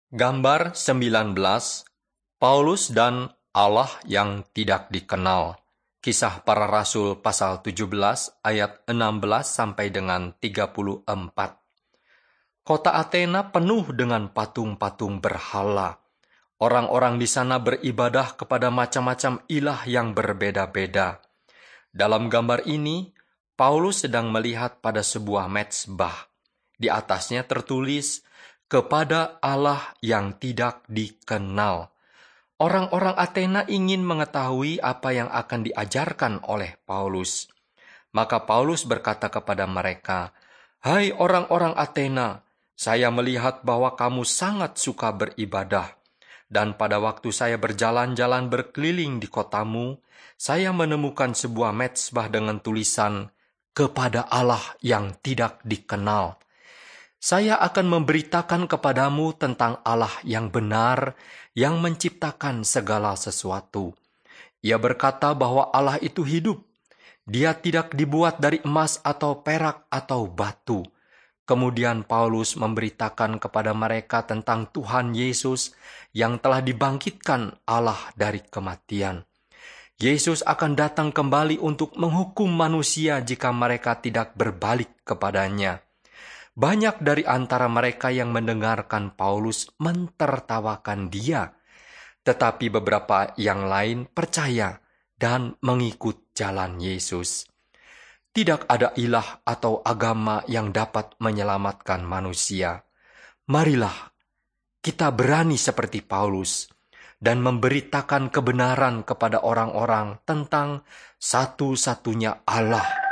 Gambar 19, Paulus dan Allah yang tidak dikenal. Kisah para Rasul pasal 17 ayat 16 sampai dengan 34. Kota Athena penuh dengan patung-patung berhala. Orang-orang di sana beribadah kepada macam-macam ilah yang berbeda-beda. Dalam gambar ini, Paulus sedang melihat pada sebuah mezbah. Di atasnya tertulis, kepada Allah yang tidak dikenal. Orang-orang Athena ingin mengetahui apa yang akan diajarkan oleh Paulus. Maka Paulus berkata kepada mereka, "Hai orang-orang Athena, saya melihat bahwa kamu sangat suka beribadah. Dan pada waktu saya berjalan-jalan berkeliling di kotamu, saya menemukan sebuah mezbah dengan tulisan, kepada Allah yang tidak dikenal. Saya akan memberitakan kepadamu tentang Allah yang benar, yang menciptakan segala sesuatu. Ia berkata bahwa Allah itu hidup. Dia tidak dibuat dari emas atau perak atau batu." Kemudian Paulus memberitakan kepada mereka tentang Tuhan Yesus yang telah dibangkitkan Allah dari kematian. Yesus akan datang kembali untuk menghukum manusia jika mereka tidak berbalik kepadanya. Banyak dari antara mereka yang mendengarkan Paulus mentertawakan dia, tetapi beberapa yang lain percaya dan mengikut jalan Yesus. Tidak ada ilah atau agama yang dapat menyelamatkan manusia. Marilah kita berani seperti Paulus dan memberitakan kebenaran kepada orang-orang tentang satu-satunya Allah